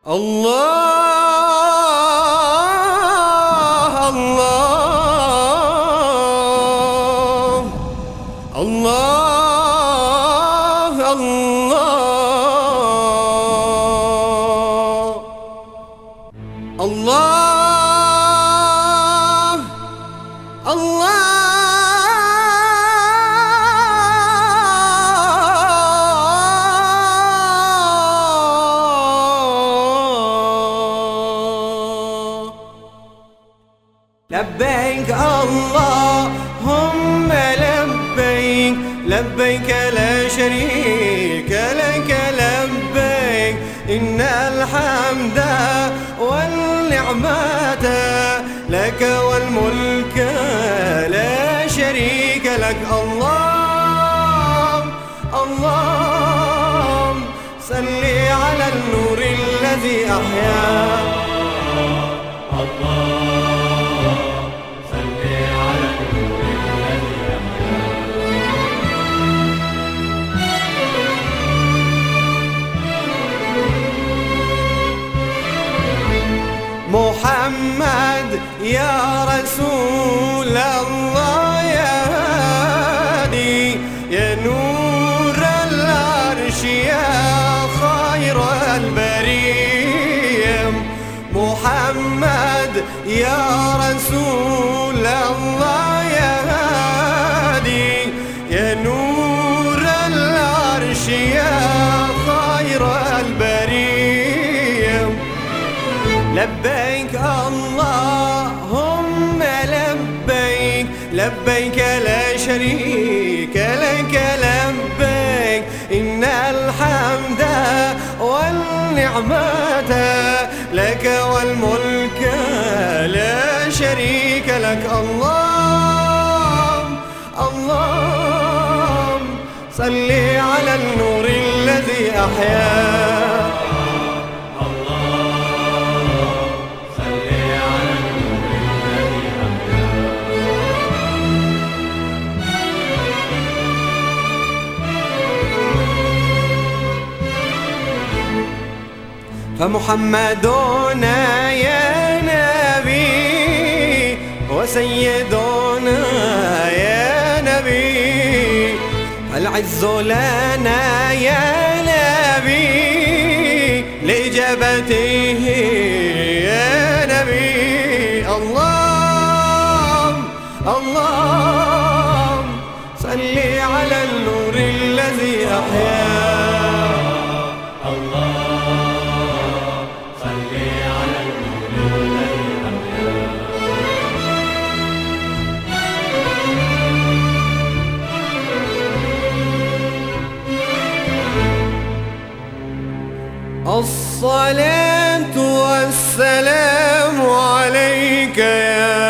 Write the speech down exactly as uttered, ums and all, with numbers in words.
الله الله الله الله الله الله لبيك اللهم لبيك لبيك لا شريك لك لبيك إن الحمد والنعمة لك والملك لا شريك لك. الله الله صل على النور الذي أحيا. محمد يا رسول الله يا هادي يا نور العرش يا خير البرية. محمد يا رسول الله يا هادي يا نور العرش يا خير البرية. لبيك اللهم لبيك لبيك لا شريك لك لبيك إن الحمد والنعمة لك والملك لا شريك لك. الله الله صل على النور الذي أحيا. فمحمدنا يا نبي وسيدنا يا نبي العز لنا يا نبي لإجابته يا نبي. الله الله صل على النور الذي أحيا. الصلاة والسلام عليك يا